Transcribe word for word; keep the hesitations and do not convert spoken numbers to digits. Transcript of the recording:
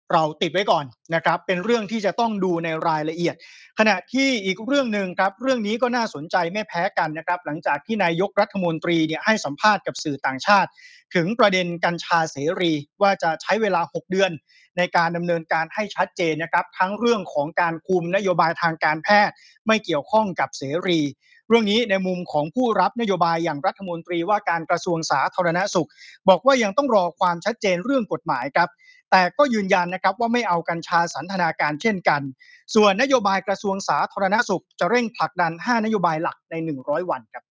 เราติดไว้ก่อนนะครับเป็นเรื่องที่จะต้องดูในรายละเอียดขณะที่อีกเรื่องหนึ่งครับเรื่องนี้ก็น่าสนใจไม่แพ้กันนะครับหลังจากที่นายกรัฐมนตรีเนี่ยให้สัมภาษณ์กับสื่อต่างชาติถึงประเด็นกัญชาเสรีว่าจะใช้เวลาหกเดือนในการดำเนินการให้ชัดเจนนะครับทั้งเรื่องของการคุมนโยบายทางการแพทย์ไม่เกี่ยวข้องกับเสรีเรื่องนี้ในมุมของผู้รับนโยบายอย่างรัฐมนตรีว่าการกระทรวงสาธารณสุขบอกว่ายังต้องรอความชัดเจนเรื่องกฎหมายครับแต่ก็ยืนยันนะครับว่าไม่เอากัญชาสันทนาการเช่นกันส่วนนโยบายกระทรวงสาธารณสุขจะเร่งผลักดันห้านโยบายหลักในหนึ่งร้อยวันครับ